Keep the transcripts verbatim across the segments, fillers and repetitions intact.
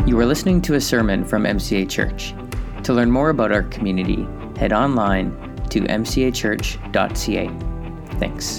You are listening to a sermon from M C A Church. To learn more about our community, head online to m c a church dot c a. Thanks.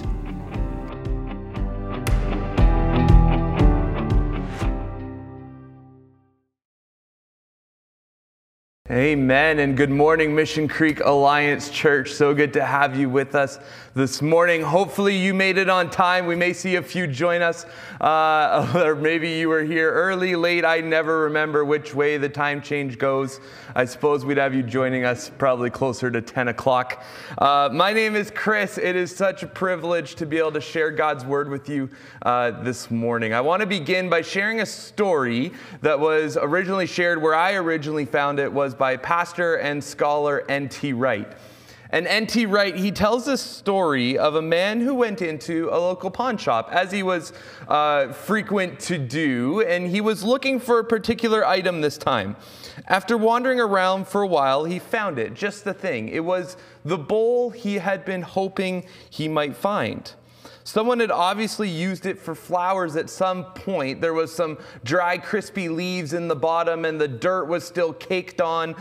Amen, and good morning, Mission Creek Alliance Church. So good to have you with us this morning. Hopefully you made it on time. We may see a few join us, uh, or maybe you were here early, late. I never remember which way the time change goes. I suppose we'd have you joining us probably closer to ten o'clock. Uh, my name is Chris. It is such a privilege to be able to share God's Word with you uh, this morning. I want to begin by sharing a story that was originally shared where I originally found it was by pastor and scholar N T Wright. And N T Wright, he tells this story of a man who went into a local pawn shop, as he was uh, frequent to do, and he was looking for a particular item this time. After wandering around for a while, he found it, just the thing. It was the bowl he had been hoping he might find. Someone had obviously used it for flowers at some point. There was some dry, crispy leaves in the bottom, and the dirt was still caked on,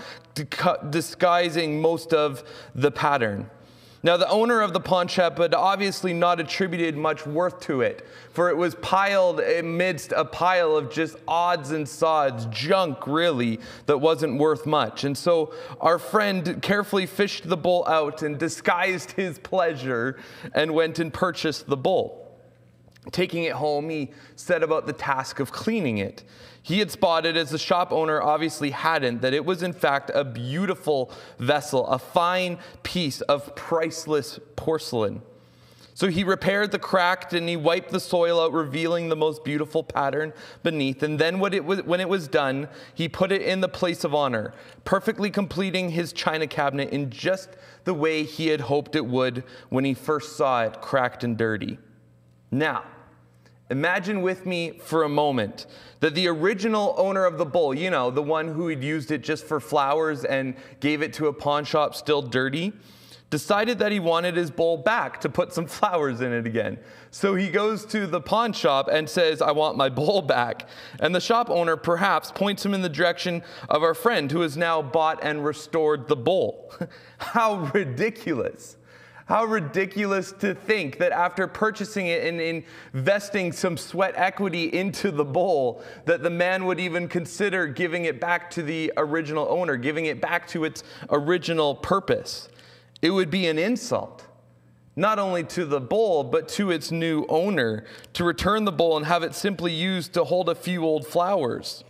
disguising most of the pattern. Now, the owner of the pawn shop had obviously not attributed much worth to it, for it was piled amidst a pile of just odds and sods, junk really, that wasn't worth much. And so our friend carefully fished the bowl out and disguised his pleasure and went and purchased the bowl. Taking it home, he set about the task of cleaning it. He had spotted, as the shop owner obviously hadn't, that it was in fact a beautiful vessel, a fine piece of priceless porcelain. So he repaired the crack and he wiped the soil out, revealing the most beautiful pattern beneath. And then when it was, when it was done, he put it in the place of honor, perfectly completing his china cabinet in just the way he had hoped it would when he first saw it cracked and dirty. Now, imagine with me for a moment that the original owner of the bowl, you know, the one who had used it just for flowers and gave it to a pawn shop still dirty, decided that he wanted his bowl back to put some flowers in it again. So he goes to the pawn shop and says, "I want my bowl back." And the shop owner perhaps points him in the direction of our friend who has now bought and restored the bowl. How ridiculous. How ridiculous to think that after purchasing it and investing some sweat equity into the bowl, that the man would even consider giving it back to the original owner, giving it back to its original purpose. It would be an insult, not only to the bowl, but to its new owner, to return the bowl and have it simply used to hold a few old flowers.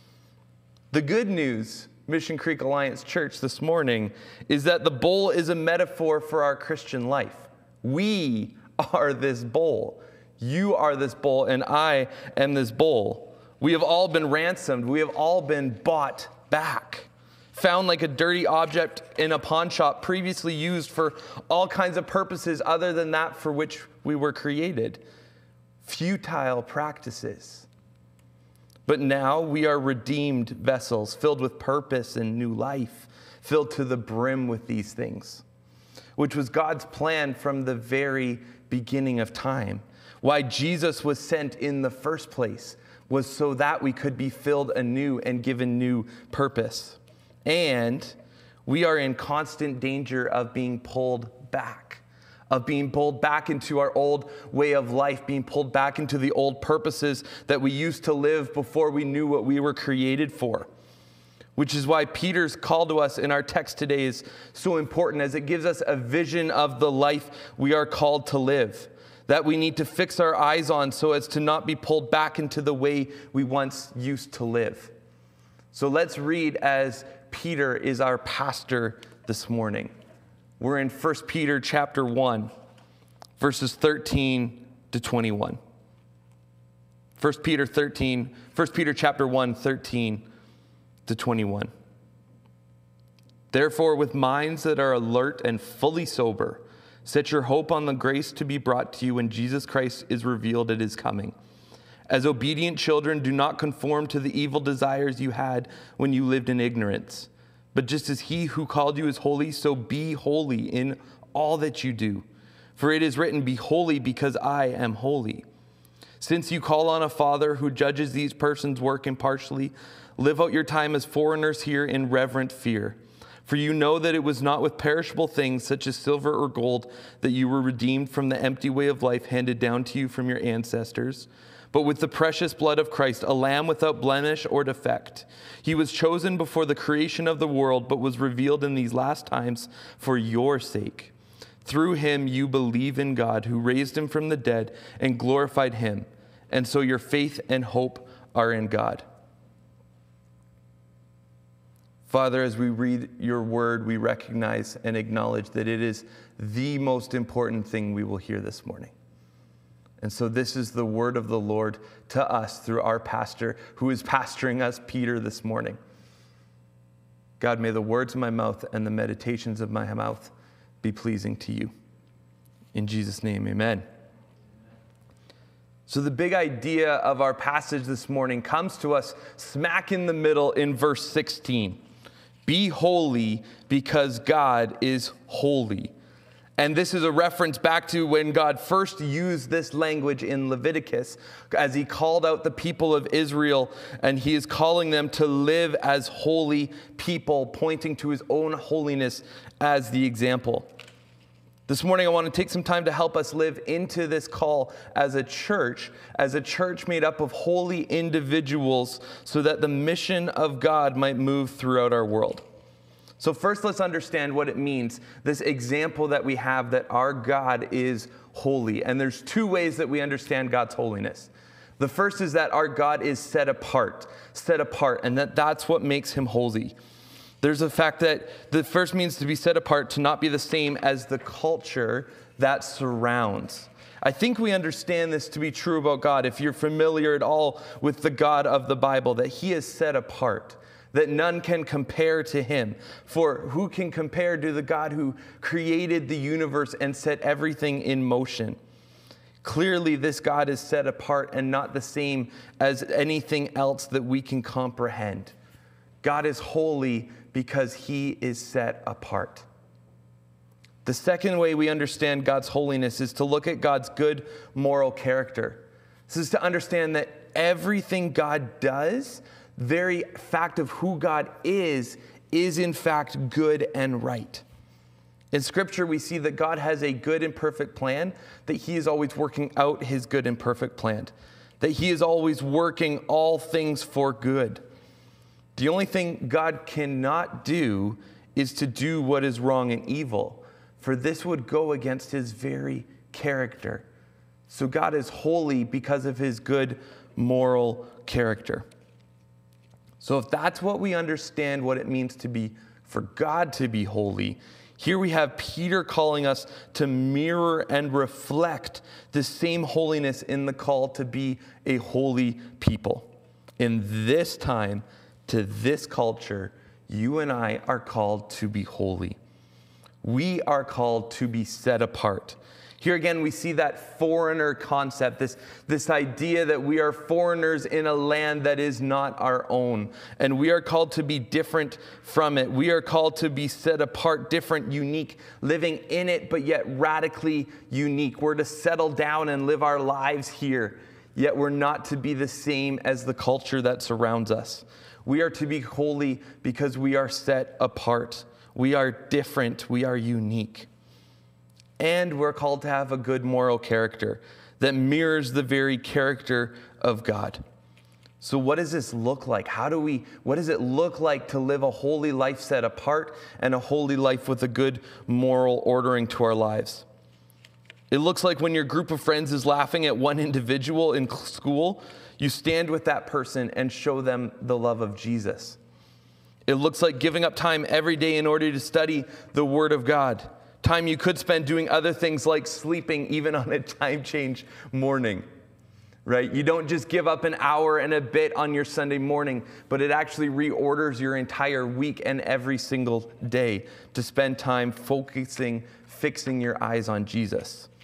The good news, Mission Creek Alliance Church, this morning is that the bowl is a metaphor for our Christian life. We are this bowl. You are this bowl, and I am this bowl. We have all been ransomed. We have all been bought back. Found like a dirty object in a pawn shop, previously used for all kinds of purposes other than that for which we were created. Futile practices. But now we are redeemed vessels, filled with purpose and new life, filled to the brim with these things, which was God's plan from the very beginning of time. Why Jesus was sent in the first place was so that we could be filled anew and given new purpose. And we are in constant danger of being pulled back. Of being pulled back into our old way of life, being pulled back into the old purposes that we used to live before we knew what we were created for. Which is why Peter's call to us in our text today is so important, as it gives us a vision of the life we are called to live, that we need to fix our eyes on so as to not be pulled back into the way we once used to live. So let's read as Peter is our pastor this morning. We're in First Peter chapter one, verses thirteen to twenty-one. First Peter thirteen, First Peter chapter one, thirteen to twenty-one. Therefore, with minds that are alert and fully sober, set your hope on the grace to be brought to you when Jesus Christ is revealed at his coming. As obedient children, do not conform to the evil desires you had when you lived in ignorance. But just as he who called you is holy, so be holy in all that you do. For it is written, be holy because I am holy. Since you call on a Father who judges these persons' work impartially, live out your time as foreigners here in reverent fear. For you know that it was not with perishable things such as silver or gold that you were redeemed from the empty way of life handed down to you from your ancestors, but with the precious blood of Christ, a lamb without blemish or defect. He was chosen before the creation of the world, but was revealed in these last times for your sake. Through him you believe in God, who raised him from the dead and glorified him. And so your faith and hope are in God. Father, as we read your word, we recognize and acknowledge that it is the most important thing we will hear this morning. And so this is the word of the Lord to us through our pastor, who is pastoring us, Peter, this morning. God, may the words of my mouth and the meditations of my mouth be pleasing to you. In Jesus' name, amen. So the big idea of our passage this morning comes to us smack in the middle in verse sixteen. Be holy because God is holy. And this is a reference back to when God first used this language in Leviticus as he called out the people of Israel, and he is calling them to live as holy people, pointing to his own holiness as the example. This morning, I want to take some time to help us live into this call as a church, as a church made up of holy individuals, so that the mission of God might move throughout our world. So first, let's understand what it means, this example that we have that our God is holy. And there's two ways that we understand God's holiness. The first is that our God is set apart, set apart, and that that's what makes him holy. There's the fact that the first means to be set apart, to not be the same as the culture that surrounds. I think we understand this to be true about God if you're familiar at all with the God of the Bible, that he is set apart, that none can compare to him. For who can compare to the God who created the universe and set everything in motion? Clearly, this God is set apart and not the same as anything else that we can comprehend. God is holy because he is set apart. The second way we understand God's holiness is to look at God's good moral character. This is to understand that everything God does, the very fact of who God is, is in fact good and right. In Scripture, we see that God has a good and perfect plan, that he is always working out his good and perfect plan, that he is always working all things for good. The only thing God cannot do is to do what is wrong and evil, for this would go against his very character. So God is holy because of his good moral character. So if that's what we understand what it means to be, for God to be holy, here we have Peter calling us to mirror and reflect the same holiness in the call to be a holy people. In this time, to this culture, you and I are called to be holy. We are called to be set apart. Here again, we see that foreigner concept, this, this idea that we are foreigners in a land that is not our own. And we are called to be different from it. We are called to be set apart, different, unique, living in it, but yet radically unique. We're to settle down and live our lives here, yet we're not to be the same as the culture that surrounds us. We are to be holy because we are set apart. We are different. We are unique. And we're called to have a good moral character that mirrors the very character of God. So what does this look like? How do we, what does it look like to live a holy life set apart and a holy life with a good moral ordering to our lives? It looks like when your group of friends is laughing at one individual in school, you stand with that person and show them the love of Jesus. It looks like giving up time every day in order to study the Word of God. Time you could spend doing other things like sleeping, even on a time change morning, right? You don't just give up an hour and a bit on your Sunday morning, but it actually reorders your entire week and every single day to spend time focusing, fixing your eyes on Jesus.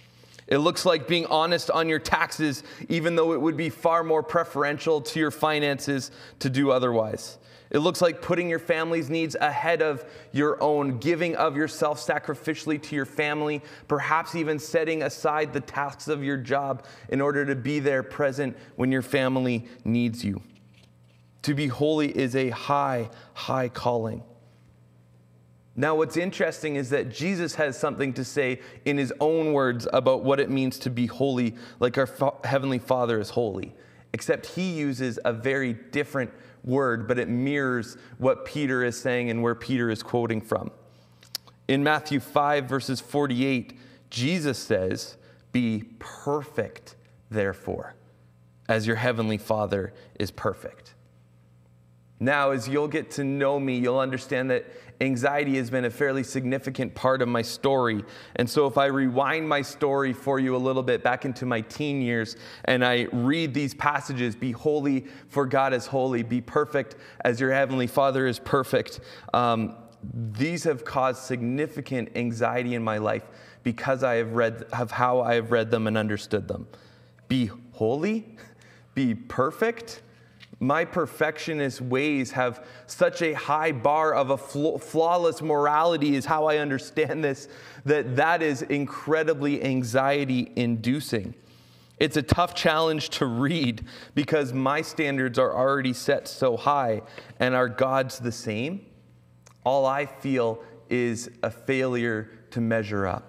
It looks like being honest on your taxes, even though it would be far more preferential to your finances to do otherwise. It looks like putting your family's needs ahead of your own, giving of yourself sacrificially to your family, perhaps even setting aside the tasks of your job in order to be there present when your family needs you. To be holy is a high, high calling. Now, what's interesting is that Jesus has something to say in his own words about what it means to be holy, like our fa- Heavenly Father is holy, except he uses a very different word, but it mirrors what Peter is saying and where Peter is quoting from. In Matthew five, verses forty-eight, Jesus says, "Be perfect, therefore, as your Heavenly Father is perfect." Now, as you'll get to know me, you'll understand that anxiety has been a fairly significant part of my story. And so if I rewind my story for you a little bit back into my teen years, and I read these passages, "Be holy, for God is holy. Be perfect, as your Heavenly Father is perfect." Um, these have caused significant anxiety in my life because I have read, of how I have read them and understood them. Be holy? Be perfect? My perfectionist ways have such a high bar of a flawless morality is how I understand this, that that is incredibly anxiety-inducing. It's a tough challenge to read because my standards are already set so high, and are God's the same? All I feel is a failure to measure up.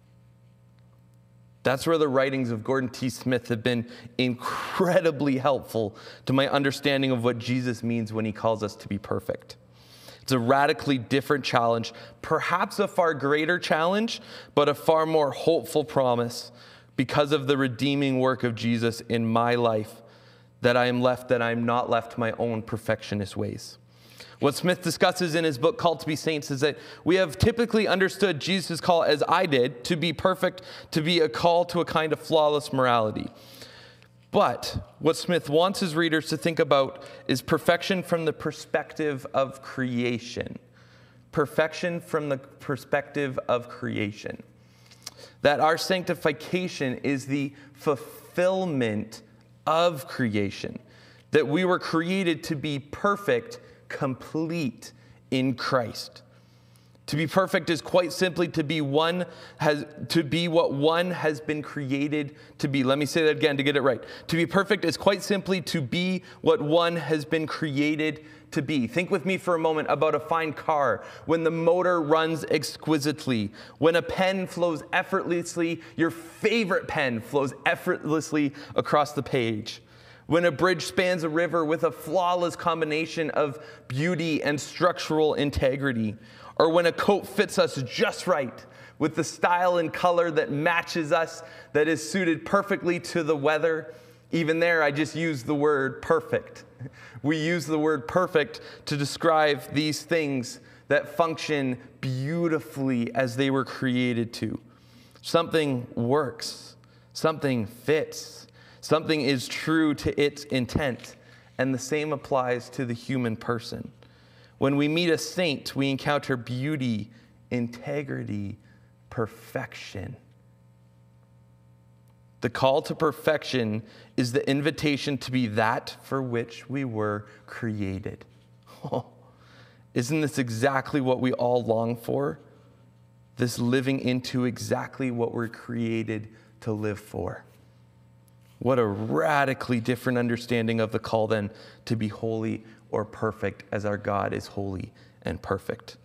That's where the writings of Gordon T. Smith have been incredibly helpful to my understanding of what Jesus means when he calls us to be perfect. It's a radically different challenge, perhaps a far greater challenge, but a far more hopeful promise because of the redeeming work of Jesus in my life, that I am left, that I am not left to my own perfectionist ways. What Smith discusses in his book, Called to be Saints, is that we have typically understood Jesus' call, as I did, to be perfect, to be a call to a kind of flawless morality. But what Smith wants his readers to think about is perfection from the perspective of creation. Perfection from the perspective of creation. That our sanctification is the fulfillment of creation. That we were created to be perfect, complete in Christ. To be perfect is quite simply to be one has to be what one has been created to be. Let me say that again to get it right. To be perfect is quite simply to be what one has been created to be. Think with me for a moment about a fine car. When the motor runs exquisitely, when a pen flows effortlessly, your favorite pen flows effortlessly across the page. When a bridge spans a river with a flawless combination of beauty and structural integrity. Or when a coat fits us just right with the style and color that matches us, that is suited perfectly to the weather. Even there, I just use the word perfect. We use the word perfect to describe these things that function beautifully as they were created to. Something works. Something fits. Something is true to its intent, and the same applies to the human person. When we meet a saint, we encounter beauty, integrity, perfection. The call to perfection is the invitation to be that for which we were created. Oh, isn't this exactly what we all long for? This living into exactly what we're created to live for. What a radically different understanding of the call then to be holy or perfect as our God is holy and perfect.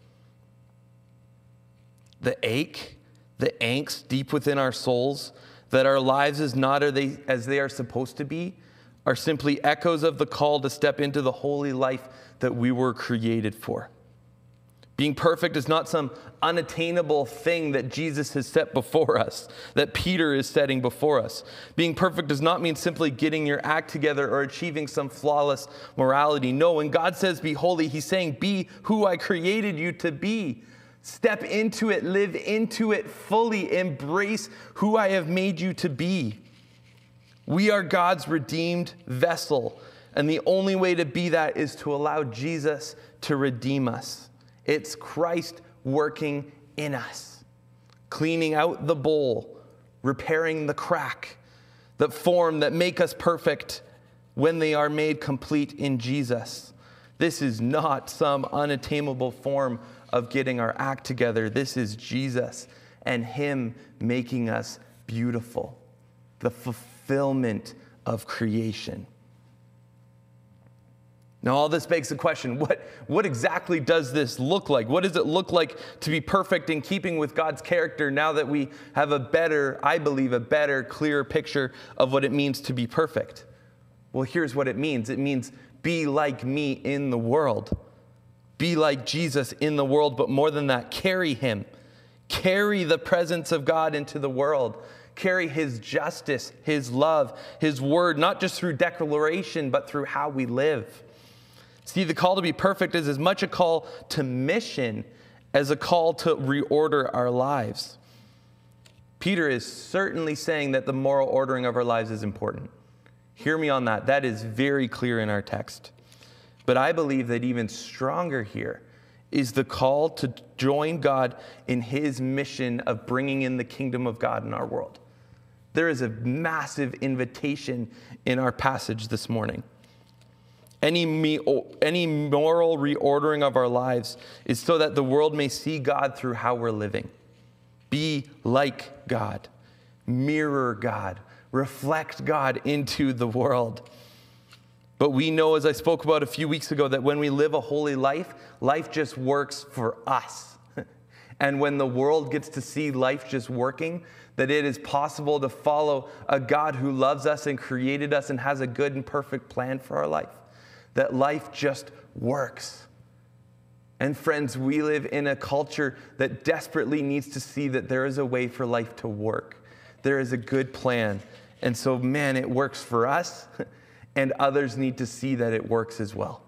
The ache, the angst deep within our souls that our lives is not are they, as they are supposed to be are simply echoes of the call to step into the holy life that we were created for. Being perfect is not some unattainable thing that Jesus has set before us, that Peter is setting before us. Being perfect does not mean simply getting your act together or achieving some flawless morality. No, when God says be holy, he's saying be who I created you to be. Step into it, live into it fully, embrace who I have made you to be. We are God's redeemed vessel, and the only way to be that is to allow Jesus to redeem us. It's Christ working in us, cleaning out the bowl, repairing the crack, that form, that make us perfect when they are made complete in Jesus. This is not some unattainable form of getting our act together. This is Jesus and him making us beautiful, the fulfillment of creation. Now, all this begs the question, what, what exactly does this look like? What does it look like to be perfect in keeping with God's character now that we have a better, I believe, a better, clearer picture of what it means to be perfect? Well, here's what it means. It means be like me in the world. Be like Jesus in the world, but more than that, carry him. Carry the presence of God into the world. Carry his justice, his love, his word, not just through declaration, but through how we live. See, the call to be perfect is as much a call to mission as a call to reorder our lives. Peter is certainly saying that the moral ordering of our lives is important. Hear me on that. That is very clear in our text. But I believe that even stronger here is the call to join God in his mission of bringing in the kingdom of God in our world. There is a massive invitation in our passage this morning. Any, me, any moral reordering of our lives is so that the world may see God through how we're living. Be like God. Mirror God. Reflect God into the world. But we know, as I spoke about a few weeks ago, that when we live a holy life, life just works for us. And when the world gets to see life just working, that it is possible to follow a God who loves us and created us and has a good and perfect plan for our life. That life just works. And friends, we live in a culture that desperately needs to see that there is a way for life to work. There is a good plan. And so, man, it works for us, and others need to see that it works as well.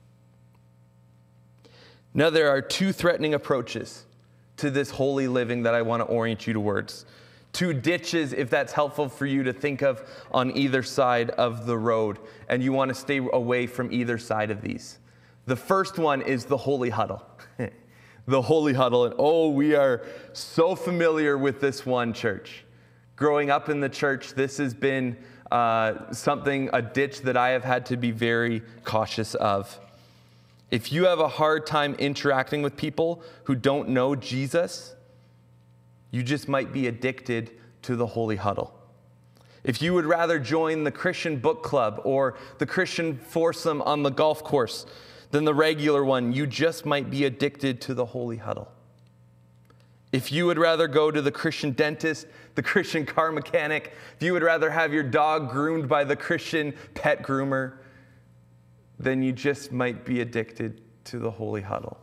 Now, there are two threatening approaches to this holy living that I want to orient you towards. Two ditches, if that's helpful for you to think of, on either side of the road, and you want to stay away from either side of these. The first one is the holy huddle. The holy huddle, and oh, we are so familiar with this one, church. Growing up in the church, this has been uh, something, a ditch that I have had to be very cautious of. If you have a hard time interacting with people who don't know Jesus, you just might be addicted to the holy huddle. If you would rather join the Christian book club or the Christian foursome on the golf course than the regular one, you just might be addicted to the holy huddle. If you would rather go to the Christian dentist, the Christian car mechanic, if you would rather have your dog groomed by the Christian pet groomer, then you just might be addicted to the holy huddle.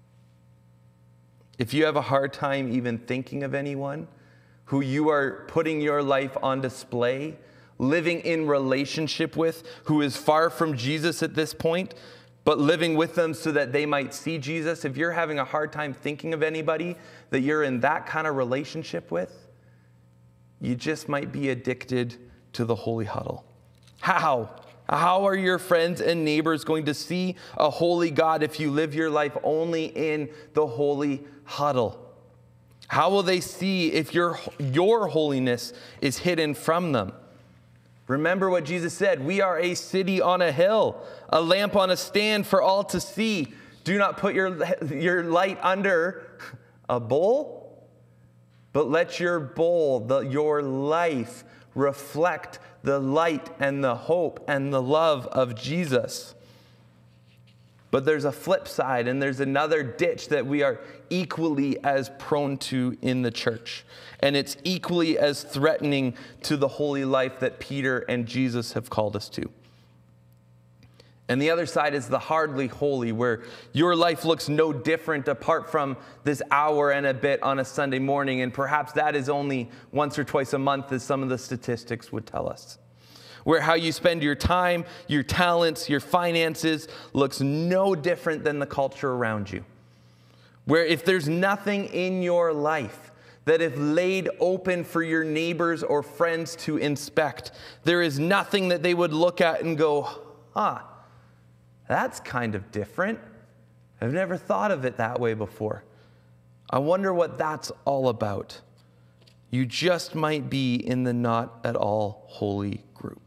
If you have a hard time even thinking of anyone who you are putting your life on display, living in relationship with, who is far from Jesus at this point, but living with them so that they might see Jesus, if you're having a hard time thinking of anybody that you're in that kind of relationship with, you just might be addicted to the holy huddle. How? How are your friends and neighbors going to see a holy God if you live your life only in the holy huddle? How will they see if your, your holiness is hidden from them? Remember what Jesus said, we are a city on a hill, a lamp on a stand for all to see. Do not put your, your light under a bowl, but let your bowl, the, your life, reflect the light and the hope and the love of Jesus. But there's a flip side, and there's another ditch that we are equally as prone to in the church. And it's equally as threatening to the holy life that Peter and Jesus have called us to. And the other side is the hardly holy, where your life looks no different apart from this hour and a bit on a Sunday morning. And perhaps that is only once or twice a month, as some of the statistics would tell us. Where how you spend your time, your talents, your finances looks no different than the culture around you. Where if there's nothing in your life that if laid open for your neighbors or friends to inspect, there is nothing that they would look at and go, huh, that's kind of different. I've never thought of it that way before. I wonder what that's all about. you just might be in the not at all holy group.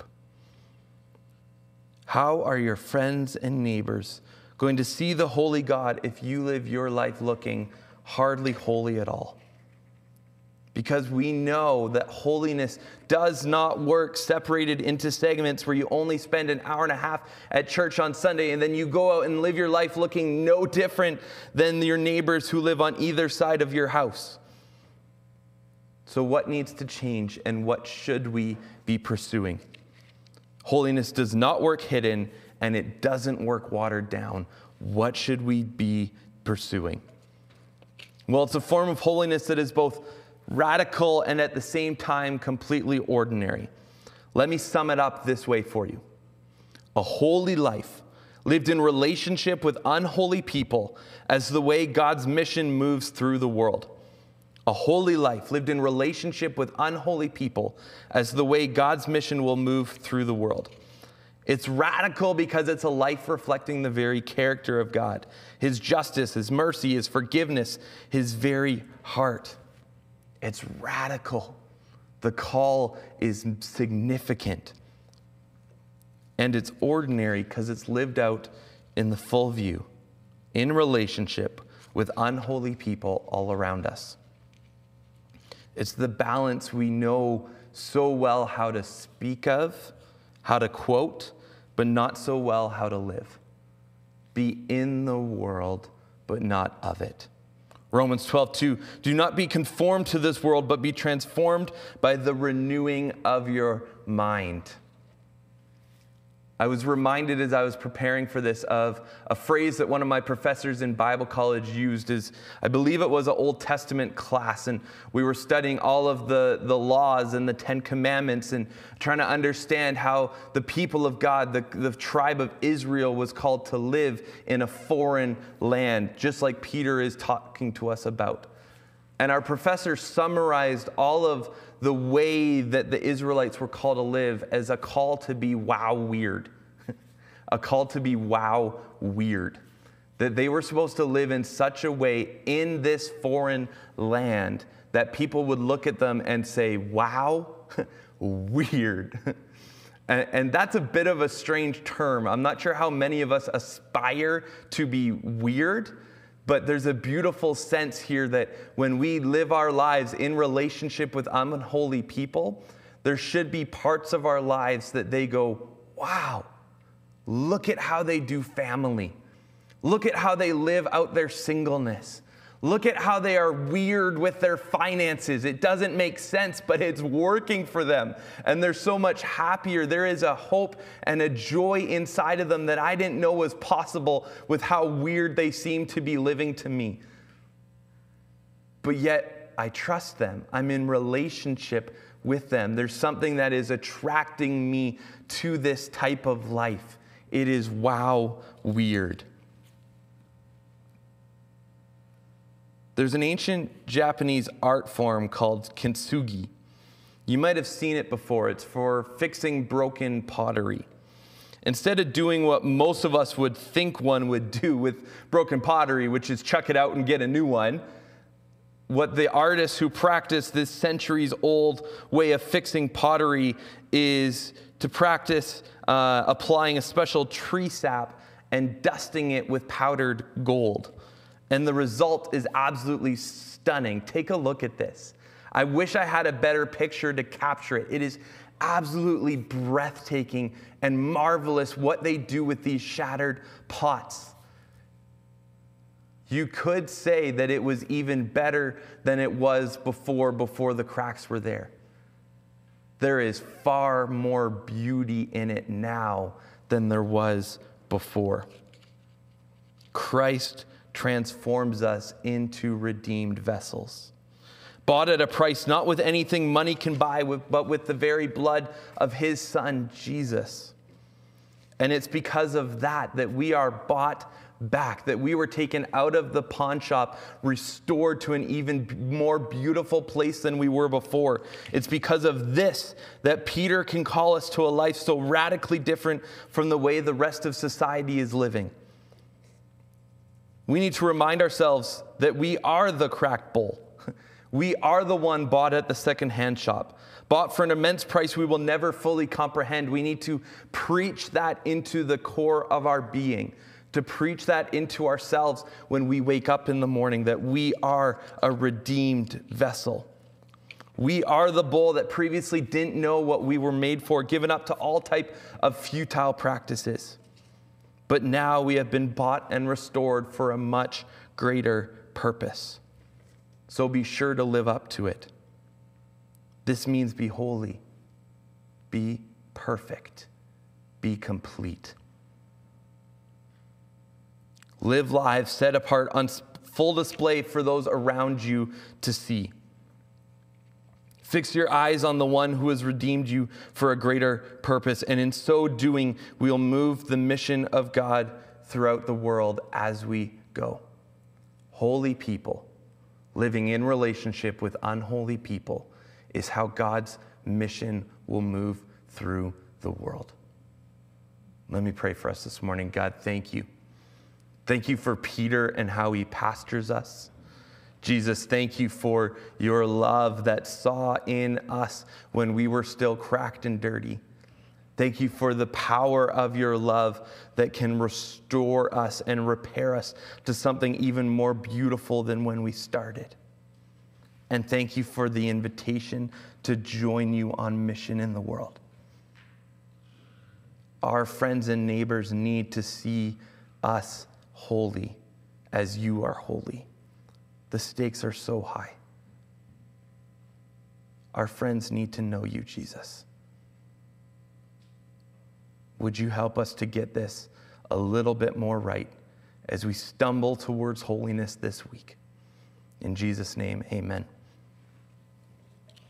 How are your friends and neighbors going to see the holy God if you live your life looking hardly holy at all? Because we know that holiness does not work separated into segments where you only spend an hour and a half at church on Sunday and then you go out and live your life looking no different than your neighbors who live on either side of your house. So what needs to change and what should we be pursuing? Holiness does not work hidden and it doesn't work watered down. What should we be pursuing? Well, it's a form of holiness that is both radical and at the same time completely ordinary. Let me sum it up this way for you. A holy life lived in relationship with unholy people as the way God's mission moves through the world. A holy life lived in relationship with unholy people as the way God's mission will move through the world. It's radical because it's a life reflecting the very character of God, His justice, His mercy, His forgiveness, His very heart. It's radical. The call is significant. And it's ordinary because it's lived out in the full view, in relationship with unholy people all around us. It's the balance we know so well how to speak of, how to quote, but not so well how to live. Be in the world, but not of it. Romans twelve two, do not be conformed to this world, but be transformed by the renewing of your mind. I was reminded as I was preparing for this of a phrase that one of my professors in Bible college used. Is I believe it was an Old Testament class, and we were studying all of the, the laws and the Ten Commandments and trying to understand how the people of God, the, the tribe of Israel, was called to live in a foreign land, just like Peter is talking to us about. And our professor summarized all of the way that the Israelites were called to live as a call to be wow weird. A call to be wow weird. That they were supposed to live in such a way in this foreign land that people would look at them and say, wow, weird. And, and that's a bit of a strange term. I'm not sure how many of us aspire to be weird. But there's a beautiful sense here that when we live our lives in relationship with unholy people, there should be parts of our lives that they go, wow, look at how they do family. Look at how they live out their singleness. Look at how they are weird with their finances. It doesn't make sense, but it's working for them. And they're so much happier. There is a hope and a joy inside of them that I didn't know was possible with how weird they seem to be living to me. But yet, I trust them. I'm in relationship with them. There's something that is attracting me to this type of life. It is wow weird. There's an ancient Japanese art form called kintsugi. You might have seen it before. It's for fixing broken pottery. Instead of doing what most of us would think one would do with broken pottery, which is chuck it out and get a new one, what the artists who practice this centuries-old way of fixing pottery is to practice uh, applying a special tree sap and dusting it with powdered gold. And the result is absolutely stunning. Take a look at this. I wish I had a better picture to capture it. It is absolutely breathtaking and marvelous what they do with these shattered pots. You could say that it was even better than it was before, before the cracks were there. There is far more beauty in it now than there was before. Christ transforms us into redeemed vessels, bought at a price not with anything money can buy, but with the very blood of His Son, Jesus. And it's because of that that we are bought back, that we were taken out of the pawn shop, restored to an even more beautiful place than we were before. It's because of this that Peter can call us to a life so radically different from the way the rest of society is living. We need to remind ourselves that we are the cracked bowl. We are the one bought at the secondhand shop, bought for an immense price we will never fully comprehend. We need to preach that into the core of our being, to preach that into ourselves when we wake up in the morning, that we are a redeemed vessel. We are the bull that previously didn't know what we were made for, given up to all type of futile practices. But now we have been bought and restored for a much greater purpose. So be sure to live up to it. This means be holy, be perfect, be complete. Live lives set apart on full display for those around you to see. Fix your eyes on the one who has redeemed you for a greater purpose, and in so doing, we'll move the mission of God throughout the world as we go. Holy people living in relationship with unholy people is how God's mission will move through the world. Let me pray for us this morning. God, thank you. Thank you for Peter and how he pastors us. Jesus, thank you for your love that saw in us when we were still cracked and dirty. Thank you for the power of your love that can restore us and repair us to something even more beautiful than when we started. And thank you for the invitation to join you on mission in the world. Our friends and neighbors need to see us holy as you are holy. The stakes are so high. Our friends need to know you, Jesus. Would you help us to get this a little bit more right as we stumble towards holiness this week? In Jesus' name, amen.